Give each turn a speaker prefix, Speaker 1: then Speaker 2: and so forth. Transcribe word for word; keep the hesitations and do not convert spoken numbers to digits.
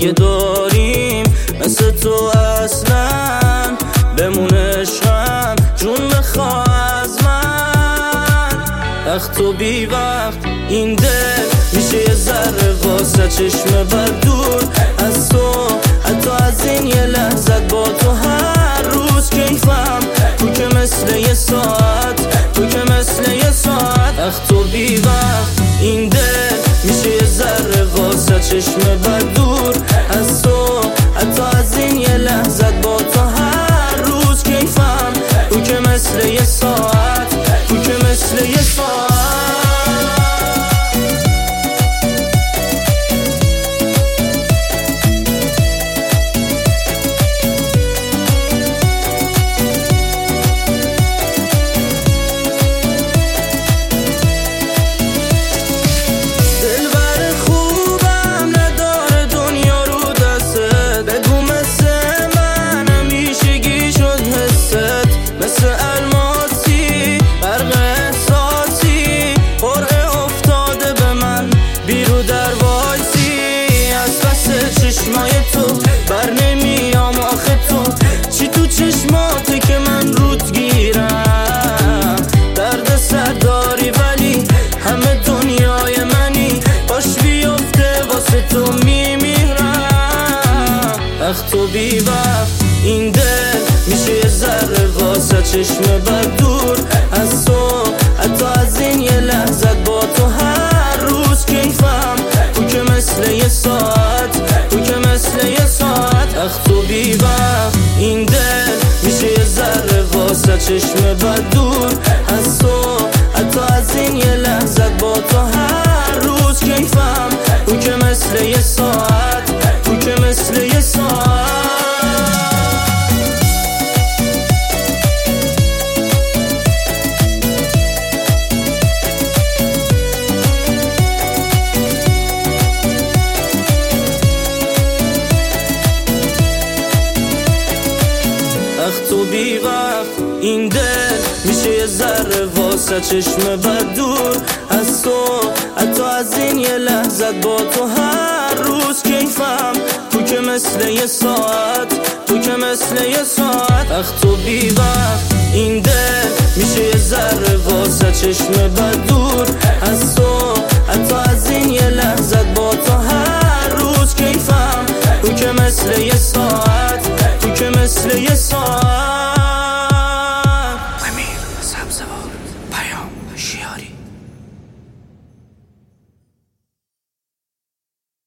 Speaker 1: که داریم مثل تو اصلا بمونه عشقم جون بخوا از من. وقت و بی وقت این دل میشه یه ذره واسه چشم بد دور از تو، حتی از این یه لحظت با تو هر روز کیفم. تو که مثل یه ساعت، تو که مثل یه ساعت. وقت و بی وقت این دل میشه یه ذره واسه چشم بد دور از تو، حتی از این یه لحظت با تو هر روز کیفم. تو که مثل یه ساعت، تو که مثل یه ساعت. چشمای تو بر نمیام آخه تو چی تو چشماته که من رود گیرم. درد سر داری ولی همه دنیای منی، باش بیفته واسه تو میمیرم. وقت و بی وقت این دل میشه یه ذره واسه چشم بد دور از تو، حتی از این یه لحظت با تو هر روز کیفم. تو که مثل یه ساعت، تو که مثل یه ساعت. وقت و بی وقت این دل میشه یه ذره واسه چشم بد دور از تو، حتی از این یه لحظت با تو هر روز کیفم. تو که مثل یه ساعت، تو که مثل یه ساعت. وقت و بی وقت این دل میشه یه ذره واسه چشم بد دور از تو، حتی از این یه لحظت با تو هر روز کیفم. تو که مثل یه ساعت، تو که مثل یه ساعت. وقت و بی وقت این دل میشه یه ذره واسه چشم بد دور